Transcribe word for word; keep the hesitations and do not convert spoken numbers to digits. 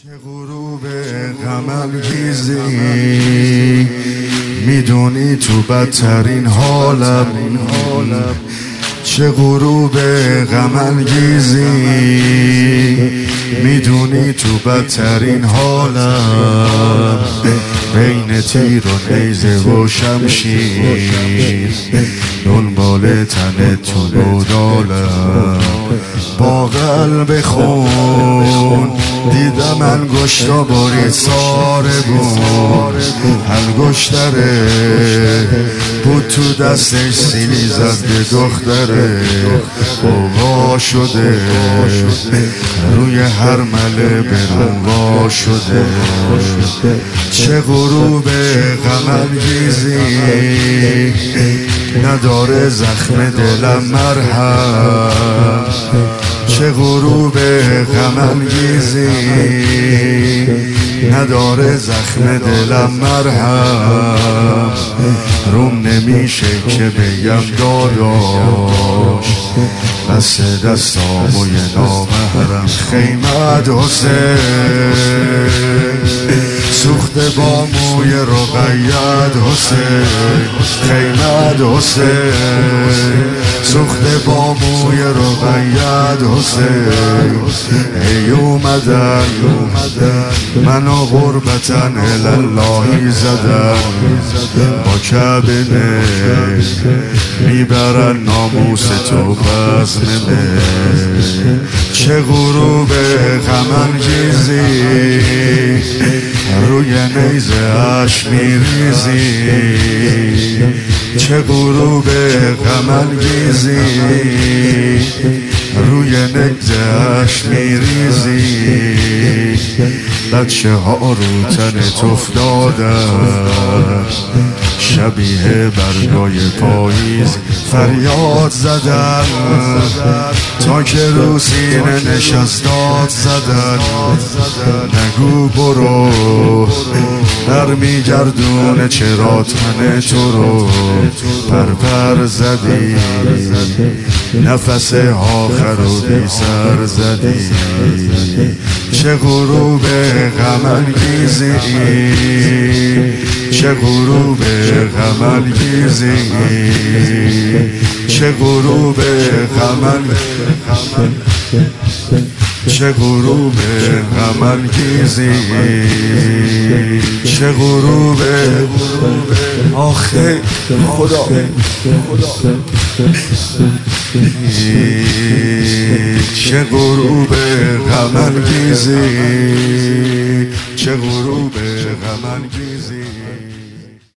چه غروب غم انگیزی، میدونی تو بدترین حالم. چه غروب غم انگیزی، میدونی تو بدترین حالم. بین تیر و نیزه و شمشیر، دنبال تن تو نودالم. با قلب خون دیدم انگشتا برید ساره بود. انگشتره بود تو دستش، سیلی زد به دختره. اوغا شده روی هر مله برونوا شده. چه غروب غم انگیزی، نداره زخم دلم مرهم. چه غروب غم انگیزی، نداره زخم دلم مرهم. روم نمیشه که بگم داداش، بس دستامو یه نامحرم. خیمت حسین سوخته با موی رقیت حسین. خیمت حسین سوخته با موی رقیت حسین. ای اومدن منو غربتن الاللهی زدن. با کبنه میبرن ناموس تو بزمنه. چه غروب غم انگیزی، روی نیزه اش میریزی. چه غروب غم انگیزی، روی نیزه اش میریزی. بچه ها رو تنت افتادن، شبیه برگای پاییز فریاد زدن. تا که رو سینه نشستاد زدن. نگو برو در میگردونه، چرا تن تو رو پرپر زدی. نفس آخر رو بی سر زدی. چه غروب غم انگیزی، چه غروب غم انگیزی. چه غروب غم انگیزی، چه غروب غم انگیزی. چه غروب آخه خدا چه غروب غم انگیزی، چه غروب غم انگیزی.